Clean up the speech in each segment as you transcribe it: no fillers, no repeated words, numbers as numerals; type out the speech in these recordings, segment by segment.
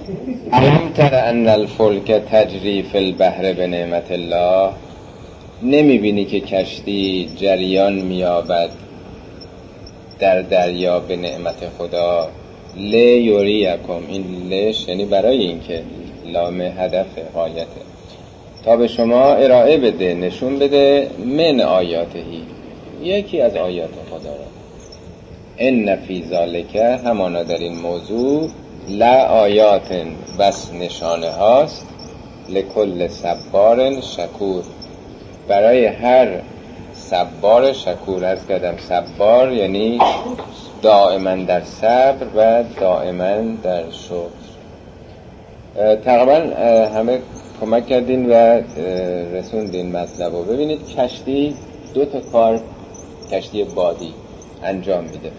الم تر ان الفلک تجری فی البحر بنعمت الله. نمیبینی که کشتی جریان مییابد در دریا به نعمت خدا. لیریکم، این لش یعنی برای این که لام هدف غایته، تا به شما ارائه بده، نشون بده من آیاتهی، یکی از آیات خدا را. ان فی ذالک، همانا در این موضوع، لآیات، بس نشانه هاست، لکل صبار شکور، برای هر صبار شکور. عرض کردم صبار یعنی دائما در صبر و دائما در شکر. تقریبا همه کمک کردین و رسوندین مطلب رو. ببینید کشتی دو تا کار، کشتی بادی انجام میده.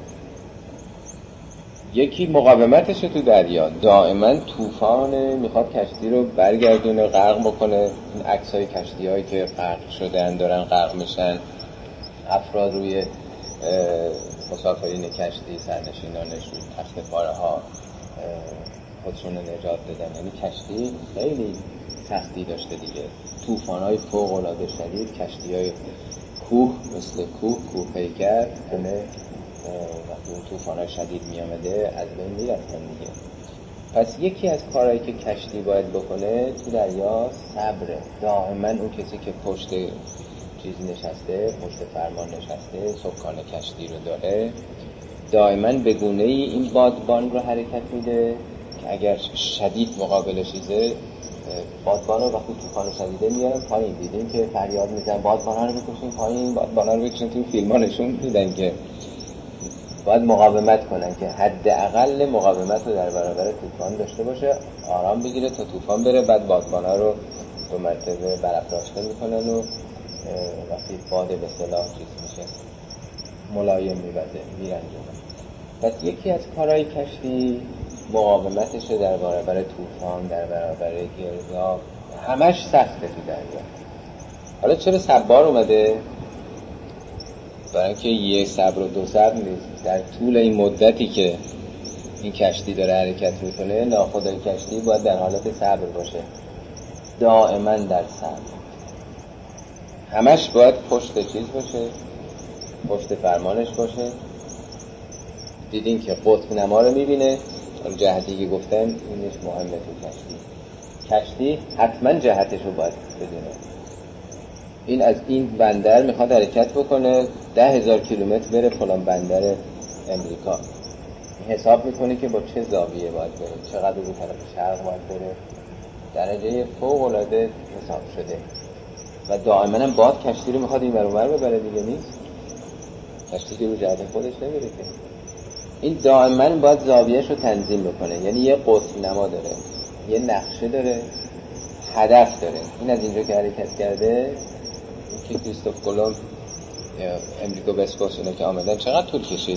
یکی مقاومتش تو دریا، دائما طوفان میخواد کشتی رو برگردونه، غرق بکنه. این عکسای کشتی هایی که غرق شدن، دارن غرق میشن، افراد روی مسافرین کشتی، سرنشینانش روی تخت پاره ها خودشون نجات دادن. یعنی کشتی خیلی سختی داشته دیگه. طوفان های فوق العاده شدید، کشتی های کوه مثل کوه پیکر کنه، وقتی اون طوفان‌های شدید میامده از بین میرفتن دیگه. پس یکی از کارهایی که کشتی باید بکنه تو دریا صبره. دائما اون کسی که پشت چیز نشسته، پشت فرمان نشسته، سکان کشتی رو داره، دائما به گونه‌ای این بادبان رو حرکت میده که اگر شدید مقابل چیزه، بادبان رو وقتی طوفان شدیده میارن پایین. دیدین که فریاد میزنن بادبانا رو بکشین پایین، بادبانا رو بکشین. تو فیلم‌ها نشون میدن که باید مقاومت کنن، که حداقل مقاومت رو در برابر طوفان داشته باشه، آرام بگیره تا طوفان بره. بعد بادبانا رو دو مرتبه برافراشته میکنن و وقتی باد به اصطلاح چیز میشه ملایم میرنجونه. پس یکی از کارهای کشتی مقاومتشه در برابر طوفان، در برابر گرداب. همش سخته تو دریا. حالا چرا صبار اومده؟ برای اینکه یک صبر و دو صبر نیست. در طول این مدتی که این کشتی داره حرکت میکنه، ناخدای کشتی باید در حالت صبر باشه، دائما در صبر. همش باید پشت چیز باشه، پشت فرمانش باشه. دیدین که قطب نما رو میبینه، اون جهتی که گفتم اینش مهمه تو کشتی حتما جهتش رو باید بدونه. این از این بندر میخواد حرکت بکنه 10,000 کیلومتر بره فلان بندر امریکا، حساب میکنه که با چه زاویه باید بره، چقدر به طرف شرق باید بره. درجه فوق العاده حساب شده و دائما باد کشتی رو میخواد این ور اون ور ببره دیگه. نیست کشتی که رو جهت خودش نمیره که. این دائما باید زاویهش رو تنظیم بکنه. یعنی یه قطب نما داره، یه نقشه داره، هدف داره. این از اینجا که حرکت کرده که کریستوف کلمب امریکا بسکوس اینا که آمدن چقدر طول کشید؟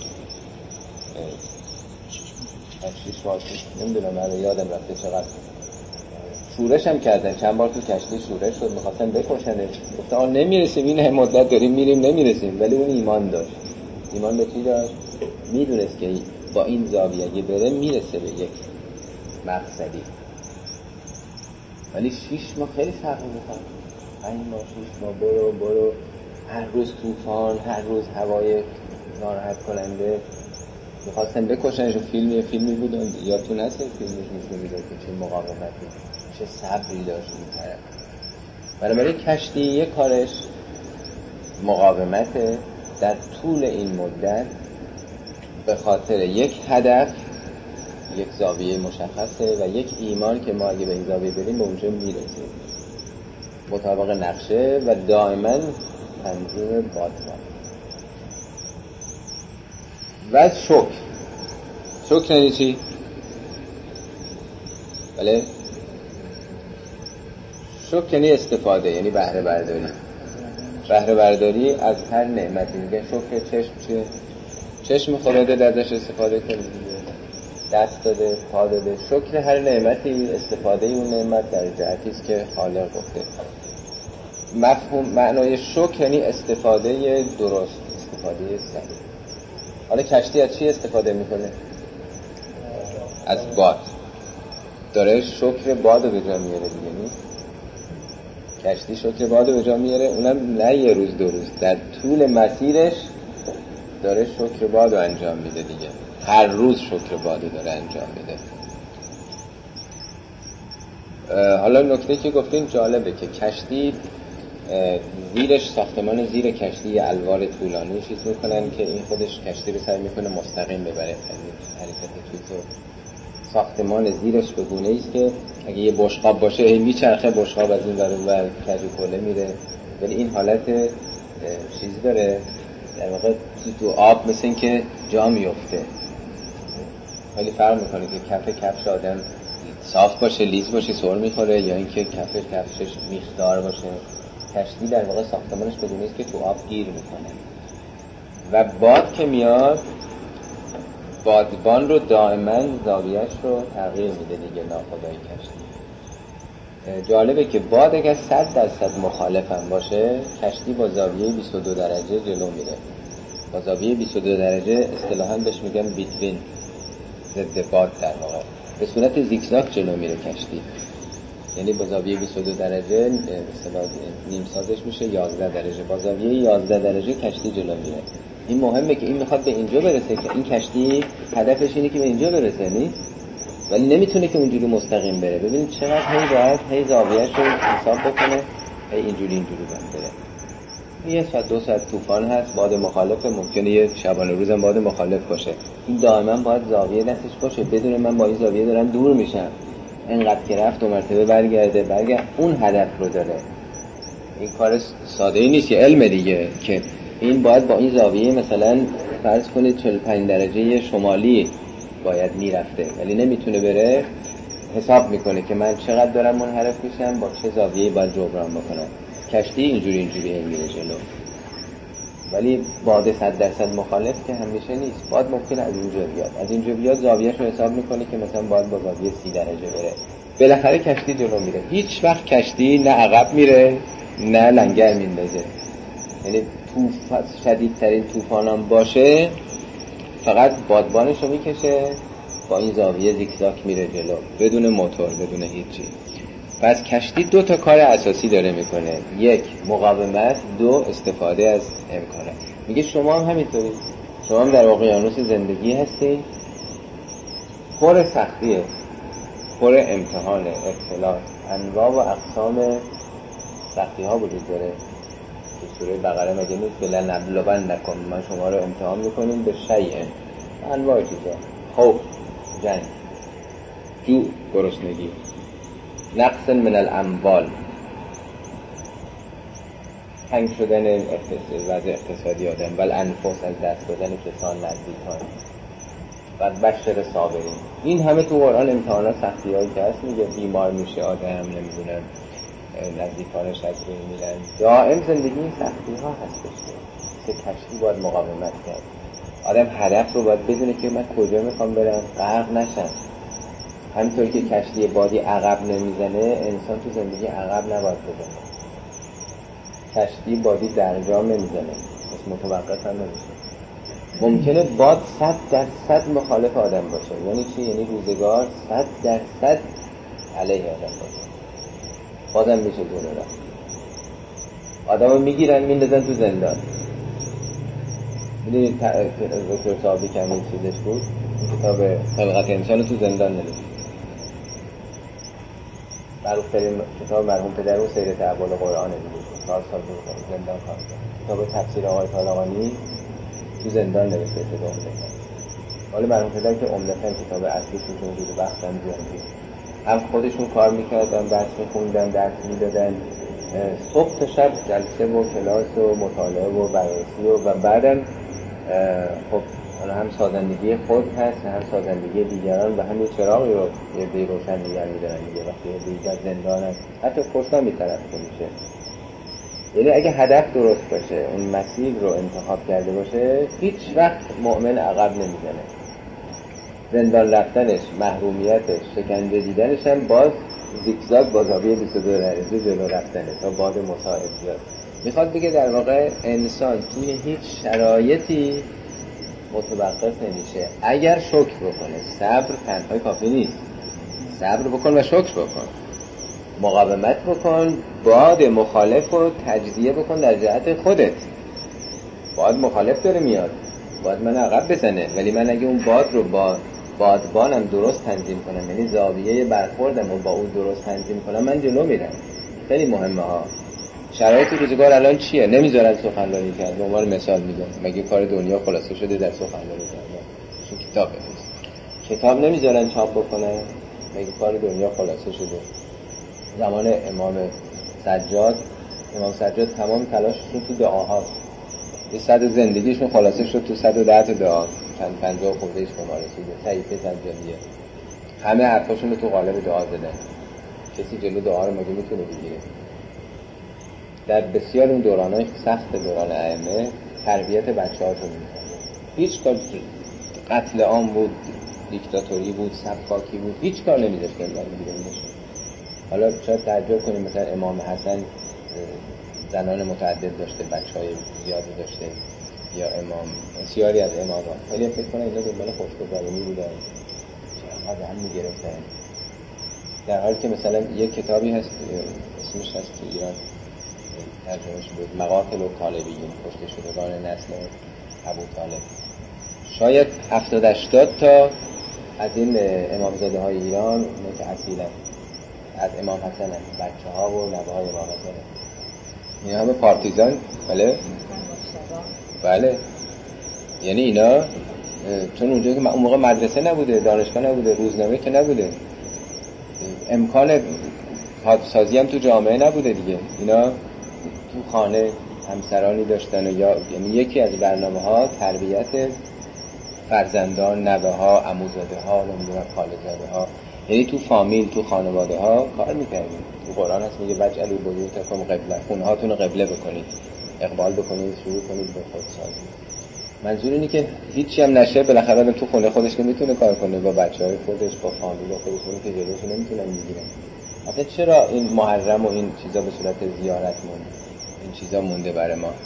6 ماه نمیدونم، من یادم رفته چقدر. شورش هم کردن چند بار تو کشتی، شورش شد، میخواستن بکشنش. گفتن آن نمیرسیم، این مدت داریم میریم نمیرسیم. ولی اون ایمان داشت. ایمان به چی داشت؟ میدونست که با این زاویه اگه بره میرسه به یک مقصدی. ولی 6 ماه خیلی سخت بود. 5 ماه 6 ماه برو هر روز طوفان، هر روز هوای ناراحت کننده، میخواستن بکشنش. فیلمی بود یادتون هست؟ فیلمش نشون میداد که چه مقاومتی، چه صبری داشت این طرف. بنابراین کشتی یک کارش مقاومته در طول این مدت، به خاطر یک هدف، یک زاویه مشخصه و یک ایمان که ما اگه به این زاویه بریم به اونجا میرسیم مطابق نقشه و دائما تنظیم بادبان. و شکر یعنی چی؟ بله؟ شکر یعنی استفاده، یعنی بهره برداری. بهره برداری از هر نعمتی. میگن شکر چشم چیه؟ چشم خدا داده ازش استفاده کنید، دست داده، پا داده. شکر هر نعمتی استفاده اون نعمت در جهتی است که خالق گفته. مفهوم معنای شکر یعنی استفاده درست، استفاده صحیح. حالا کشتی از چی استفاده میکنه؟ از باد. داره شکر بادو به جا میاره دیگه. نیست کشتی شکر بادو به جا میاره، اونم نه یه روز دو روز، در طول مسیرش داره شکر بادو انجام میده دیگه. هر روز شکر بادو داره انجام میده. حالا نکته که گفتیم جالبه که کشتی زیرش، ساختمان زیر کشتی الوار طولانی چیز میکنن که این خودش کشتی رو سعی میکنه مستقیم ببره. حرکت توی ساختمان زیرش به گونه ایست که اگه یه بشقاب باشه میچرخه، بشقاب از این ور اون ور کج و کوله میره، ولی این حالت چیز داره در واقع تو آب، مثل این که جا میفته. خیلی فرق میکنه که کف کفش آدم صاف باشه، لیز باشه، سر میخوره، یا اینکه کفشش میخدار باشه. کشتی در واقع ساختمانش به گونه ایست که تو آب گیر میکنه و باد که میاد بادبان رو دائما زاویه‌اش رو تغییر میده دیگه، ناخودآگاه کشتی. جالبه که باد اگر 100% مخالف هم باشه، کشتی با زاویه 22 درجه جلو میره. با زاویه 22 درجه اصطلاحاً بهش میگن بیتوین، ضد باد در واقع، به صورت زیگزاگ جلو میره کشتی. یعنی با زاویه 22 درجه اصطلاحاً نیم سازش میشه 11 درجه. با زاویه 11 درجه کشتی جلو میره. این مهمه که این میخواد به اینجا برسه، که این کشتی هدفش اینه که به اینجا برسه، نیست؟ ولی نمیتونه که اونجوری مستقیم بره. ببینید چقدر هی زاویه‌اش رو حساب بکنه، هی اینجوری باید بره. یه ساعت دو ساعت طوفان هست، باد مخالف، ممکنه یه شبانه روزم باد مخالف باشه. این دائما باید زاویه دستش باشه، بدون من با این زاویه دارم دور میشم، اینقدر که رفت 2 مرتبه برگرد اون هدف رو داره. این کار ساده ای نیست، یه علم دیگه، که این باید با این زاویه مثلا فرض کنید 45 درجه شمالی باید میرفته، ولی نمیتونه بره. حساب میکنه که من چقدر دارم منحرف میشم، با چه زاویه‌ای باید جبران بکنم. کشتی اینجوری میره جلو. ولی باد 100% مخالف که همیشه نیست. باد ممکنه از اینجا بیاد زاویه‌اش رو حساب میکنه که مثلا باید با زاویه 30 درجه بره. بالاخره کشتی جلو میره. هیچ وقت کشتی نه عقب میره نه لنگر میندازه. یعنی شدیدترین طوفانم باشه فقط بادبانش رو میکشه، با این زاویه زیگزاگ میره جلو، بدون موتور، بدون هیچی. پس کشتی 2 تا کار اساسی داره میکنه: 1 مقاومت، 2 استفاده از امکانات. میگه شما هم همینطوری، شما هم در اقیانوس زندگی هستی، پر سختیه، پر امتحانه، ابتلا، انواع و اقسام سختی ها وجود داره. تو سوره بقره مگه نیست فلنبلونکم، ما شما رو امتحان میکنیم به شیء، انواع چیزا: خوف، جنگ، جوع، گرسنگی، نقص من الاموال، تنگ شدن وضع اقتصادی آدم، بل انفس، از دست دادن کسان نزدیکان، و بشر صابرین. این همه تو قرآن امتحانات، سختی هایی که هست. میگه بیمار میشه آدم، نمیدونم نزدیکانش از بین میرن. دائم زندگی این سختی ها هستش که کشتی باید مقاومت کرد. آدم هدف رو باید بدونه که من کجا میخوام برم، غرق نشم. همینطور که کشتی بادی عقب نمیزنه، انسان تو زندگی عقب نباید بزنه. کشتی بادی درجام نمیزنه، بس متوقف هم نمیشه. ممکنه باد 100% مخالف آدم باشه. یعنی چی؟ یعنی روزگار 100% علیه آدم باشه، بازم میشه جلو رفت. آدم رو میگیرن میندازن تو زندان. میدونید دکتر صاحبی که همین چیزش بود، این کتاب خلقت انسان رو تو زندان نوشت. معروف ترین کتاب مرحوم پدر سیرت احوال قرآن دیگه. 4 سال بود زندان کار کرد. کتاب تفسیر آقای طالقانی تو زندان نوشته شده. حالا مرحوم پدر که عمدتاً کتاب اصلی تو وجود وقت هم زیادی، هم خودشون کار میکردن، درس میخوندن، درس میدادن، صبح تا شب جلسه و کلاس و مطالعه و بررسی و بعدم خب هم سازندگی خود هست، هم سازندگی دیگران، و هم یه چراغی رو یه دی روشن نگه میدارن دیگه. وقتی دیگر زندان هست حتی فرصا میطرف میشه. یعنی اگه هدف درست باشه، اون مسیر رو انتخاب کرده باشه، هیچ وقت مؤمن عقب نمیزنه. زندان رفتنش، محرومیتش، شکنجه دیدنش هم باز زیگزاگ با زاویه 22 درجه جلو رفتنه تا باد مساعد بیاد. میخواد بگه در واقع انسان توی هیچ شرایطی متوقف نمیشه اگر شکر بکنه. صبر تنهای کافی نیست. صبر بکن و شکر بکن، مقاومت بکن، باد مخالف رو تجزیه بکن در جهت خودت. باد مخالف داره میاد، باد من عقب بزنه، ولی من اگه اون باد رو با بادبانم درست تنظیم کنم، یعنی زاویه برخوردم رو با اون درست تنظیم کنم، من جلو میرم. خیلی مهمه ها. شرایط روزگار الان چیه؟ نمیذارن سخنرانی کرد. به عنوان مثال میگم، مگه کار دنیا خلاصه شده در سخنرانی کردن؟ چون کتاب بنویس، کتاب نمیذارن چاپ بکنه، مگه کار دنیا خلاصه شده؟ زمان امام سجاد تمام تلاشش رو تو دعاهاست. یه 100 زندگیشون خلاصه شد تو 110 تا دعا، چند 50 خوردهش به ما رسیده. صحیفه سجادیه، همه حرفاشون رو تو قالب دعا زدن. کسی جلو دعا رو مگه میتونه بگیره؟ در بسیار اون دورانای سخت دوران ائمه تربیت بچه‌هاشون می‌کردن. هیچ کار، قتل عام بود، دیکتاتوری بود، سفاکی بود، هیچ کار نمی‌ذاشتن بیرون بشه. حالا شاید تعجب کنیم مثلا امام حسن زنان متعدد داشته، بچه‌های زیادی داشته، یا امام بسیاری از امامان، ولی فکر کنم اینا دنبال خوشگذرونی بودن، چقدر هم می‌گرفتن. در حالی که مثلا یک کتابی هست اسمش هست تو ایران ترجمهش بود، مقاتل و طالبیین، کشته شدگان نسل ابوطالب. شاید 70-80 تا از این امامزاده های ایران متعددن از امام حسن، بچه ها و نوه های امام حسن، اینا همه پارتیزان. بله یعنی اینا چون اونجا که اون موقع مدرسه نبوده، دانشگاه نبوده، روزنامه که نبوده، امکان پادسازی هم تو جامعه نبوده دیگه، اینا تو خانه همسرانی داشتن و یعنی یکی از برنامه‌ها تربیت فرزندان، نوه ها، عموزاده ها، نمیدونم خاله‌زاده ها، یعنی تو فامیل، تو خانواده ها کار می‌کردیم. تو قرآن هست میگه وجعلوا بیوتکم قبله، خونه‌هاتون رو قبله بکنید، اقبال بکنید، شروع کنید به خودسازی. منظور اینه که هیچی هم نشه، بالاخره آدم تو خونه خودش که میتونه کار کنه، با بچه‌های خودش، با فامیل خودش، اون که جلوش نمیتونن میگیرن. اصلا چرا این محرم و این چیزا به صورت زیارت مونده؟ این چیزا مونده برای ما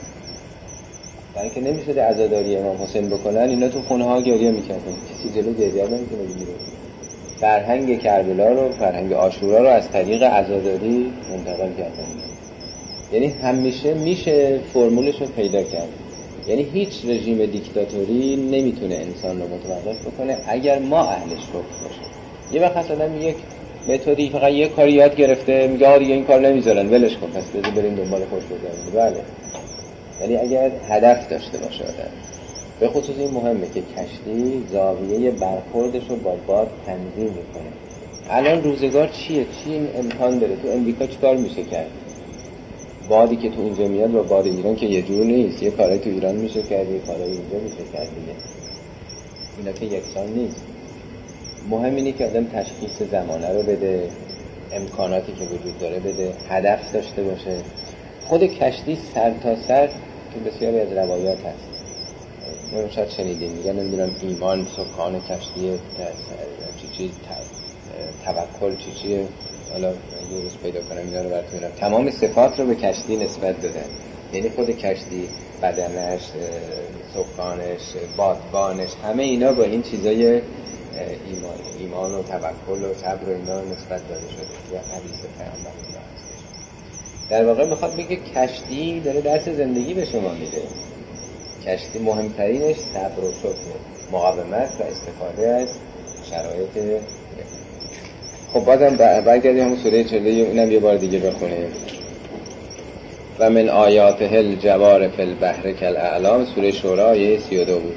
برای که نمیشده عزاداری امام حسین بکنن. اینا تو خونه ها گریه میکردن، کسی جلو گریه نمیتونه بگیره. فرهنگ کربلا رو، فرهنگ عاشورا رو از طریق عزاداری منتقل کردن. یعنی همیشه میشه فرمولش رو پیدا کرد. یعنی هیچ رژیم دیکتاتوری نمیتونه انسان رو متوقف بکنه اگر ما اهلش شکر باشیم. یه وقت اصلا یک متدی فقط یه کاری یاد گرفته میگه دیگه این کار نمیذارن، ولش کن، پس بریم دنبال خوشگذرونی. بله، ولی اگر هدف داشته باشه آدم. به خصوص این مهمه که کشتی زاویه برخوردش رو با باد تنظیم میکنه. الان روزگار چیه؟ چی این امکان داره؟ تو امریکا چیکار میشه کرد؟ بادی که تو اینجا میاد با باد ایران که یه جور نیست. یه کاری تو ایران میشه کرد، یه کاری اینجا میشه کرد دیگه. اینا که یکسان نیست. مهم اینه که آدم تشخیص زمانه رو بده، امکاناتی که وجود داره بده، هدف داشته باشه. خود کشتی سر تا سر تو بسیاری از روایات هست. من شاید شنیدیم میگن نمیدونم ایمان سکان کشتی، چی توکل چیه، حالا یه روز پیدا کنم اینا رو براتون میگم. تمام صفات رو به کشتی نسبت دادن، یعنی خود کشتی، بدنش، سکانش، بادبانش، همه اینا با این چیزای ایمان و توکل و صبر و اینا نسبت داده شده و حدیث پیامبر اینا هستش. در واقع میخواد بگه کشتی داره درس زندگی به شما میده. کشتی مهمترینش صبر و شکر، مقاومت و استفاده از شرایط. خب بازم برگردیم همون سوره 40 اینم یه بار دیگه بخونیم. و من آیاته الجوار فی البحر کالاعلام، سوره شورا آیه 32 بود.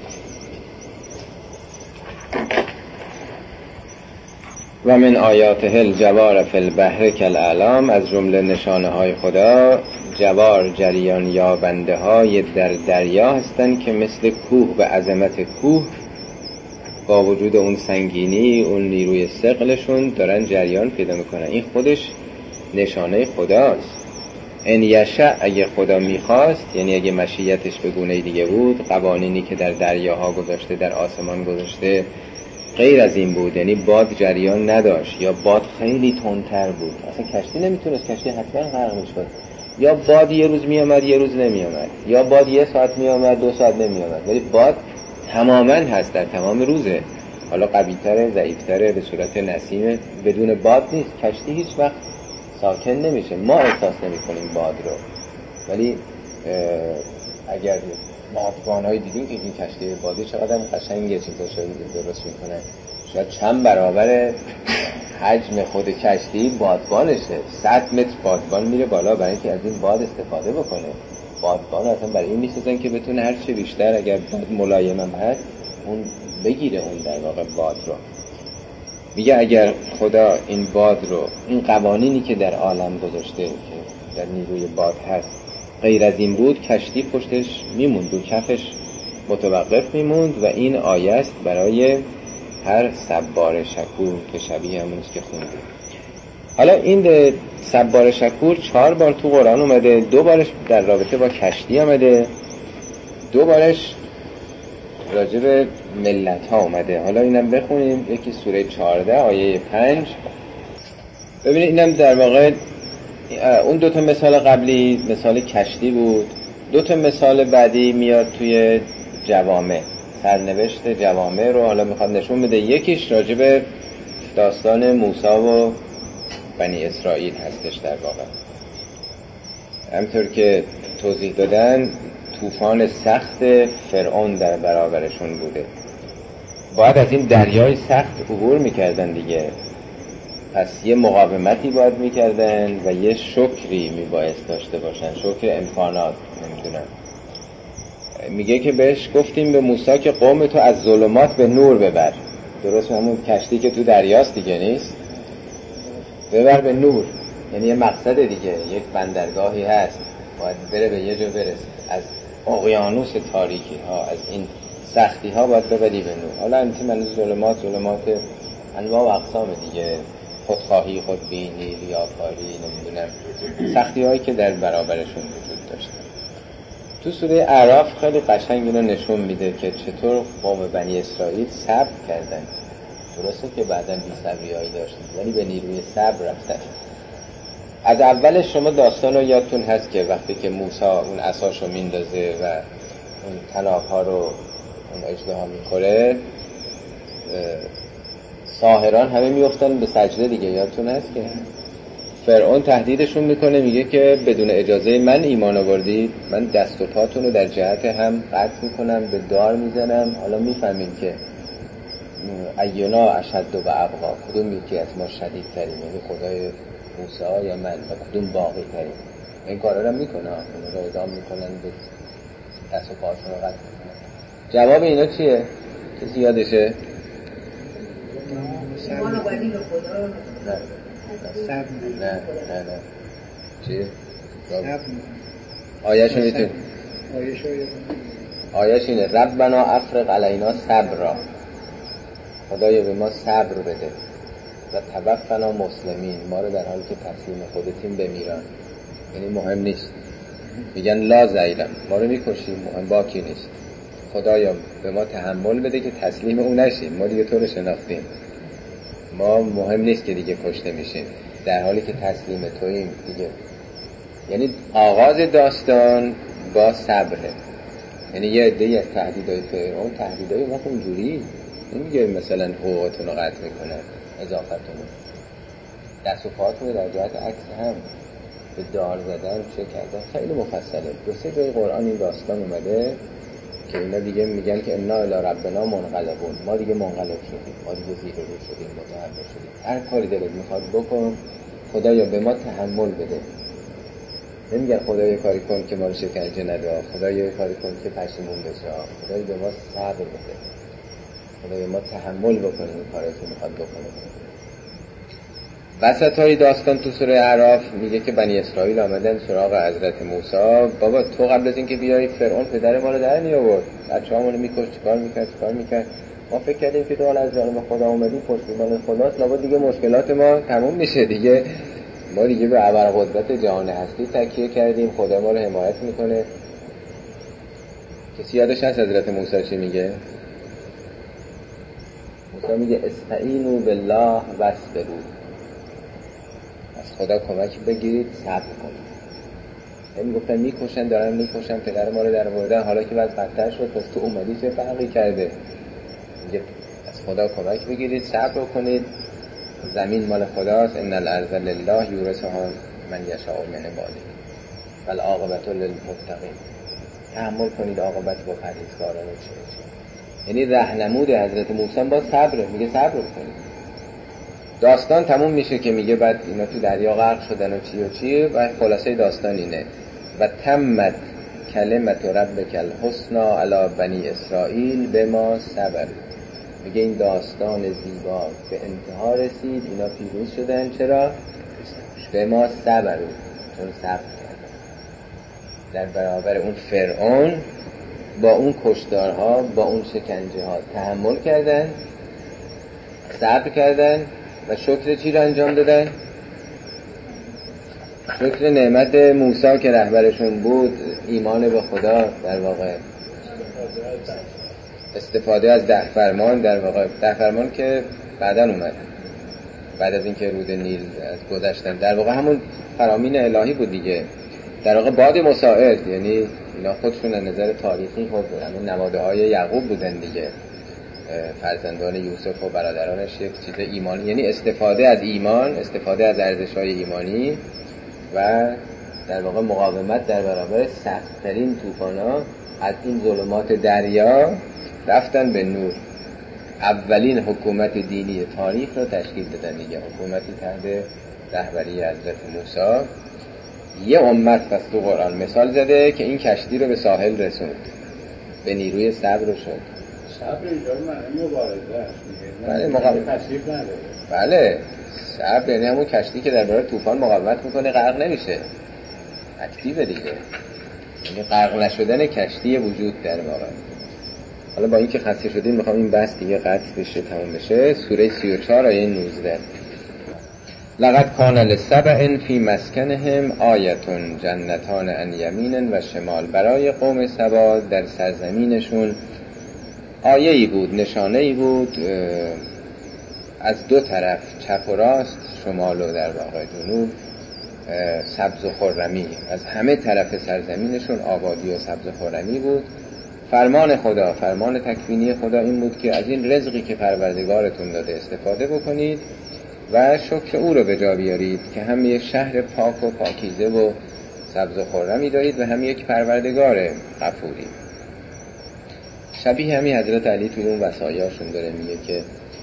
و من آیاته الجوار فی البحر کالاعلام، از جمله نشانه های خدا جوار، جریان یابنده های در دریا هستن که مثل کوه به عظمت کوه، با وجود اون سنگینی، اون نیروی ثقلشون دارن جریان پیدا میکنن. این خودش نشانه خداست. ان یشاء، اگه خدا میخواست، یعنی اگه مشیتش به گونه دیگه بود، قوانینی که در دریاها گذاشته، در آسمان گذاشته غیر از این بود، یعنی باد جریان نداشت یا باد خیلی تندتر بود، اصلا کشتی نمیتونست، کشتی حتما غرق میشد. یا باد یه روز میامد یه روز نمیامد، یا باد یه ساعت میامد 2 ساعت نمیامد، ولی باد تماما هست در تمام روزه. حالا قوی‌تره، ضعیف‌تره، به صورت نسیم بدون باد نیست. کشتی هیچ وقت ساکن نمیشه، ما احساس نمی‌کنیم باد رو، ولی اگر بادبان‌هایی دیدیم که این کشتی بادی چقدر قشنگه، چیزاشو درست میکنن، شاید چند برابر حجم خود کشتی بادبانشه، 100 متر بادبان میره بالا برای اینکه از این باد استفاده بکنه. بادبان اصلا برای این میسازن که بتونه هر چه بیشتر اگر باد ملایم هم هست اون بگیره، اون در واقع باد رو. میگه اگر خدا این باد رو، این قوانینی که در عالم گذاشته که در نیروی باد هست، غیر از این بود کشتی پشتش میموند، رو کفش متوقف میموند و این آیه است برای هر صبار شکور که شبیه همونیست که خوندیم. حالا این صبار شکور 4 بار تو قرآن اومده، 2 بارش در رابطه با کشتی اومده، 2 بارش راجع به ملت ها اومده. حالا اینم بخونیم، یکی سوره 14 آیه 5. ببینید اینم در واقع اون 2 تا مثال قبلی مثال کشتی بود، 2 تا مثال بعدی میاد توی جوامع، سرنوشت جوامع رو حالا میخواد نشون بده. یکیش راجع به داستان موسی و بنی اسرائیل هستش. در واقع همطور که توضیح دادن طوفان سخت فرعون در برابرشون بوده، باید از این دریای سخت عبور میکردن دیگه، پس یه مقاومتی باید میکردن و یه شکری میبایست داشته باشن، شکر امکانات. نمیدونم، میگه که بهش گفتیم به موسی که قوم تو از ظلمات به نور ببر، درست همون کشتی که تو دریاست دیگه، نیست؟ ببر به نور، یعنی یه مقصد دیگه، یک بندرگاهی هست، باید بره به یه جا برسه، از اقیانوس تاریکی ها، از این سختی ها باید ببری به نور. حالا انتی من ظلمات انواع و اقسام دیگه، خودخواهی، خودبینی، ریاکاری، نمیدونم سختی هایی که در برابرشون وجود داشته. تو سوره اعراف خیلی قشنگ اینو نشون میده که چطور قوم بنی اسرائیل صبر کردن. درسته که بعداً بی‌صبری‌هایی داشتن ولی به نیروی صبر رفتن. از اولش شما داستان رو یادتون هست که وقتی که موسی اون عصاشو میندازه و اون طناب‌ها رو اون اژدها میخوره، ساحران همه میفتن به سجده دیگه. یادتون هست که فرعون تهدیدشون میکنه، میگه که بدون اجازه من ایمان آوردید، من دست و پاتون رو در جهت هم قطع میکنم، به دار میزنم. حالا میفهمیم که اینا اشد و ابقا، کدوم یکی از ما شدید تریم، یعنی خدای موسی یا من، و کدوم باقی تریم. این کارا رو میکنه، اون رو اعدام میکنن، به دست و پاتون رو قطع میکنن. جواب اینا چیه؟ کسی یادشه؟ ایمان آوردی به خدا؟ نه چی؟ آیه‌شو میتونی؟ آیه‌ش اینه ربنا افرغ علینا صبرا، خدایا به ما صبر بده و توفنا مسلمین، ما رو در حالی که تسلیم خودتیم بمیران. یعنی مهم نیست، میگن لا زیلم، ما رو میکشیم مهم باکی نیست، خدایا به ما تحمل بده که تسلیم اون نشیم، ما دیگه تو رو شناختیم، ما مهم نیست که دیگه کشته میشیم، در حالی که تسلیم توییم دیگه. یعنی آغاز داستان با صبره. یعنی یه عده‌ای از تهدیدهای فرعون، تهدیدهای وقت اونجوری نمیگه مثلا حقوقتون رو قطع میکنن، اضافتون دست و پاتون در جهت عکس هم به دار زدن چه کردن، خیلی مفصله. 2-3 جای قرآن این داستان اومده که اینا دیگه میگن که انا الی ربنا منقلبون، ما دیگه منقلب شدیم، ما دیگه زیر رو شدیم، متحمل شدیم، هر کاری دلت میخواد بکن، خدایا به ما تحمل بده. نمیگن خدایا کاری کن که ما رو شکنجه نده، خدایا کاری کن که پشیمون بشه، خدایا به ما صبر بده، خدایا ما تحمل بکنیم این کاری که میخواد بکنه. وسطای داستان تو سوره اعراف میگه که بنی اسرائیل آمدن سراغ حضرت موسی، بابا تو قبل از اینکه بیای فرعون پدر ما رو در می آورد، بچه‌هامون رو میکشت، چیکار میکرد، ما فکر کردیم که تو حالا از جانب خدا اومدی، پشتیبان خداست، لابد دیگه مشکلات ما تموم میشه دیگه، ما دیگه به ابرقدرت جهان هستی تکیه کردیم، خدا ما رو حمایت میکنه. کسی یادش هست حضرت موسی چی میگه؟ موسی میگه استعینوا بالله واصبروا، از خدا کمک بگیرید، صبر کنید. یعنی گفتن میکشن، دارن میکشن، پدر ما رو در آوردن، حالا که بعد بدتر شد، پس تو اومدی چه فرقی کرده؟ میگه از خدا کمک بگیرید، صبر کنید، زمین مال خداست، ان الارض لله یورثها من یشاء من عباده والعاقبة للمتقین. تحمل کنید، عاقبت با پرهیزکاران چه. یعنی راهنمود حضرت موسی با صبر، میگه صبر کنید. داستان تموم میشه که میگه بعد اینا تو دریا غرق شدن و چی و خلاصه داستان اینه و تمت کلمت ربک الحسنی علی بنی اسرائیل بما صبر. میگه این داستان زیبا به انتها رسید، اینا پیروز شدن. چرا؟ بما صبر، چون صبر کردن در برابر اون فرعون، با اون کشتارها، با اون شکنجه ها تحمل کردن، صبر کردن و شکر چی رو انجام دادن؟ شکر نعمت موسی که رهبرشون بود، ایمان به خدا، در واقع استفاده از 10 فرمان، در واقع 10 فرمان که بعداً اومد بعد از اینکه رود نیل از گذشتن، در واقع همون فرامین الهی بود دیگه، در واقع باد مساعد. یعنی اینا خودشون از نظر تاریخی خود همین نواده های یعقوب بودن دیگه، فرزندان یوسف و برادرانش یک چیز ایمانی، یعنی استفاده از ایمان، استفاده از ارزش‌های ایمانی و در واقع مقاومت در برابر سخت‌ترین طوفان‌ها. از این ظلمات دریا رفتن به نور. اولین حکومت دینی تاریخ رو تشکیل دادن دیگه، حکومتی تحت رهبری حضرت موسی. یه امت پس تو قرآن مثال زده که این کشتی رو به ساحل رسوند به نیروی صبر و شد. صبر اینجا معنی مبارزه است میگه. بله مقاومت. بله صبر یعنی همون کشتی که در برابر طوفان مقاومت میکنه غرق نمیشه، اکتیو دیگه، یعنی غرق نشدن کشتی وجود در واقع. حالا با اینکه خسته شدیم میخوام این بحث دیگه قطع بشه، تمام بشه. سوره 34 آیه 19 لقد کان لسبع فی مسکنهم آیة جنتان عن یمین و شمال. برای قوم سبا در سرزمینشون آیه‌ای بود، نشانه‌ای بود از دو طرف، چپ و راست، شمال و در واقع جنوب، سبز و خرمی. از همه طرف سرزمینشون آبادی و سبز و خرمی بود. فرمان خدا، فرمان تکوینی خدا این بود که از این رزقی که پروردگارتون داده استفاده بکنید و شکر او رو به جا بیارید که هم یک شهر پاک و پاکیزه و سبز و خرمی دارید و هم یک پروردگار غفوری. شبیه همین حضرت علی توی اون وصایاشون داره میگه که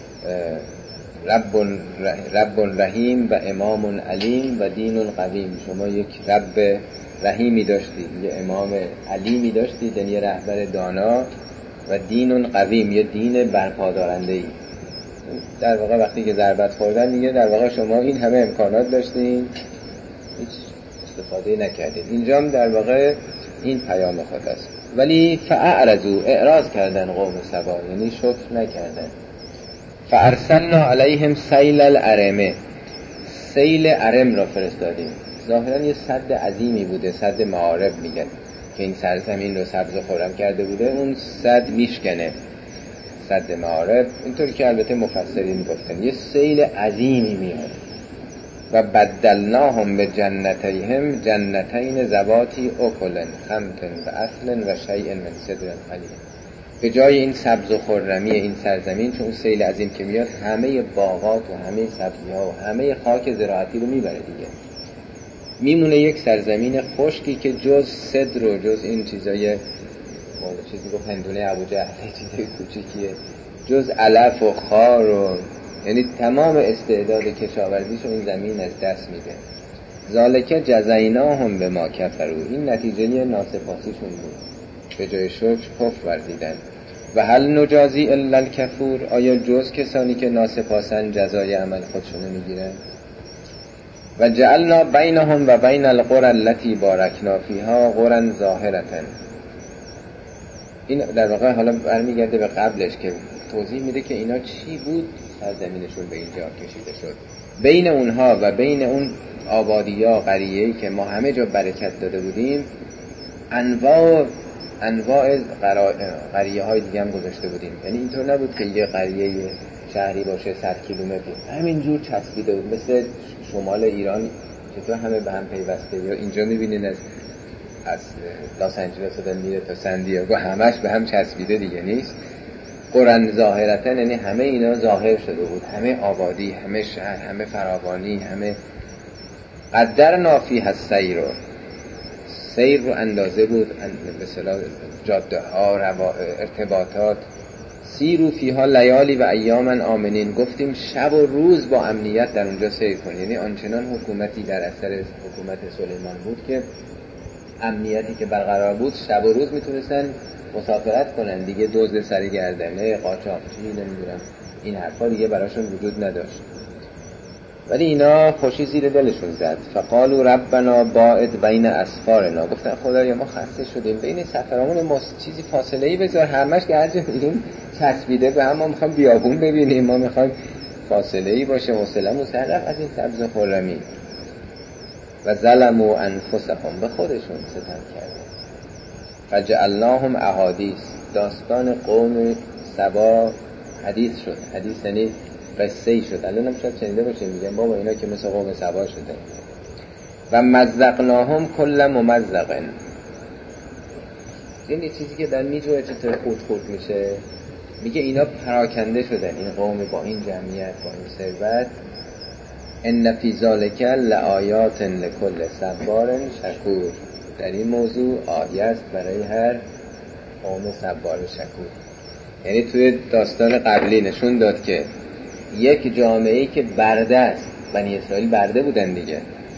رب رحیم و امام علیم و دین قویم. شما یک رب رحیمی داشتید، یه امام علیمی داشتید، یعنی یه رهبر دانا، و دین قویم، یه دین برپادارنده‌ای. در واقع وقتی که ضربت خوردن میگه در واقع شما این همه امکانات داشتین هیچ استفاده نکردید. اینجا هم در واقع این پیام خداست. ولی فاعرضوا، اعراض کردن قوم سبا، یعنی شکر نکردن. فارسلنا علیهم سیل العرم، سیل عرم را فرستادیم. ظاهرا یه سد عظیمی بوده، سد معارب میگن که این سرزمین رو سبز و خرم کرده بوده، اون سد میشکنه، سد معارب. اینطوری که البته مفسرین گفتن یه سیل عظیمی میاد. و بدلناهم به جنتیهم جنتین ذواتی اکل خمط و اصل و شیء من صدر قلیل. به جای این سبز و خرمی این سرزمین، چون سیل عظیم که میاد همه باغات و همه سبزی‌ها و همه خاک زراعتی رو میبره دیگه، میمونه یک سرزمین خشکی که جز صدر و جز این چیزای چیزی گفت هندونه ابوجهل، چیزای کوچیکیه، جز علف و خار و یعنی تمام استعداد کشاورزیشو این زمین از دست میده. ذالک جزیناهم بما کفروا، این نتیجه ناسپاسیشون بود، به جای شکر کفر ورزیدن. و هل نجازی الا الکفور، آیا جز کسانی که ناسپاسن جزای عمل خودشونو میگیرن؟ و جعلنا بینهم و بین القرى التي بارکنا فیها قرى ظاهرة. این در واقع حالا برمیگرده به قبلش که توضیح میده که اینا چی بود سرزمینشون به اینجا کشیده شد. بین اونها و بین اون آبادی‌ها، قریه‌ای که ما همه جا برکت داده بودیم، انواع قریه‌های دیگه هم گذاشته بودیم. یعنی اینطور نبود که یه قریه شهری باشه 100 کیلومتر همینجور چسبیده بود، مثل شمال ایران چطور همه به هم پیوسته. یا اینجا می‌بینین از لاس آنجلس تا میره تا سن دیگو همش به هم چسبیده دیگه نیست. قرن ظاهرتن، یعنی همه اینا ظاهر شده بود، همه آبادی، همه شهر، همه فراوانی، همه قدرنا فیها السیر، سیر رو اندازه بود، به اصطلاح جاده ها، ارتباطات. سیروا فیها لیالی و ایاما آمنین، گفتیم شب و روز با امنیت در اونجا سیر کنید. یعنی آنچنان حکومتی در اثر حکومت سلیمان بود که امنیتی که برقرار بود، شب و روز میتونستن مسافرت کنن دیگه. دزد سر گردنه، قاچاقچی، نمیدونم این حرفا دیگه براشون وجود نداشت. ولی اینا خوشی زیر دلشون زد. فقالوا ربنا باعد بین اسفارنا، گفتن خدایا ما خسته شدیم، بین سفرامون ما چیزی فاصله ای بذار، همش که هر جا میریم چسبیده به هم، ما میخوایم بیابون ببینیم، ما میخوایم فاصله ای باشه، حوصله‌مون سر رفت از این سبز و خرمی. و ظلموا انفسهم، به خودشون ستم کردن. فجعلناهم احادیث، داستان قوم سبا حدیث شد. حدیث یعنی قصه‌ای شد. الان هم شاید چنده باشه، میگن بابا اینا که مثل قوم سبا شده. و مزقناهم کل ممزق، این چیزی که در میجوه چطور خورد میشه، میگه اینا پراکنده شدن، این قوم با این جمعیت، با این ثروت. ان فی ذلک لآیات لکل صبار شکور، در این موضوع آیه است برای هر قوم صبار شکور. یعنی توی داستان قبلی نشون داد که یک جامعه‌ای که برده است، بنی اسرائیل برده بودن دیگه،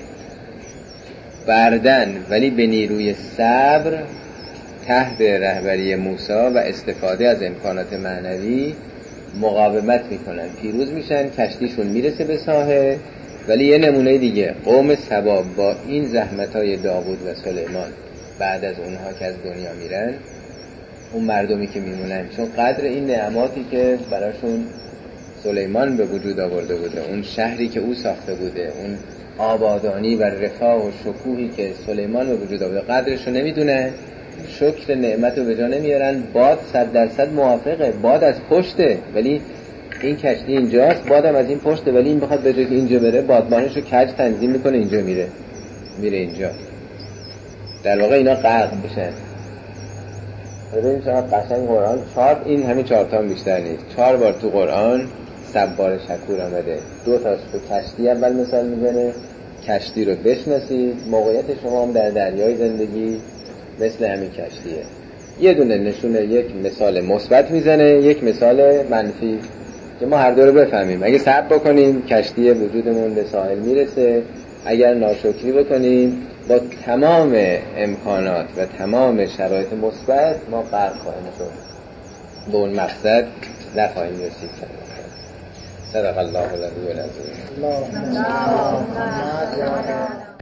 بردن ولی به نیروی صبر تحت رهبری موسی و استفاده از امکانات معنوی مقاومت میکنن، پیروز میشن، کشتیشون میرسه به ساحل. ولی یه نمونه دیگه، قوم سبا با این زحمتای داوود و سلیمان بعد از اونها که از دنیا میرن، اون مردمی که میمونن، چون قدر این نعماتی که براشون سلیمان به وجود آورده بوده، اون شهری که او ساخته بوده، اون آبادانی و رفاه و شکوهی که سلیمان به وجود آورده، قدرشو نمیدونه، شکر نعمت رو به جا نمیارن. باد 100% موافقه، باد از پشته ولی این کشتی اینجاست، بادم از این پشته ولی این بخواد به جای که اینجا بره، بادبانشو کج تنظیم میکنه، اینجا میره اینجا. در واقع اینا غرق میشن. ببین چقدر قشنگ قرآن، این همین 4 تا بیشتر نیست، 4 بار تو قرآن صبار شکور آمده. 2 تاش تو کشتی اول مثال میزنه، کشتی رو بشناسید، موقعیت شما هم در دریای زندگی مثل همین کشتیه. یه دونه نشونه، یک مثال مثبت میزنه، یک مثال منفی که ما هر دو رو بفهمیم. اگه صبر بکنیم کشتی وجودمون به ساحل میرسه، اگر ناشکری بکنیم با تمام امکانات و تمام شرایط مثبت ما غرق خواهیم شد، به اون مقصد نخواهیم رسید. صدق الله العلی العظیم.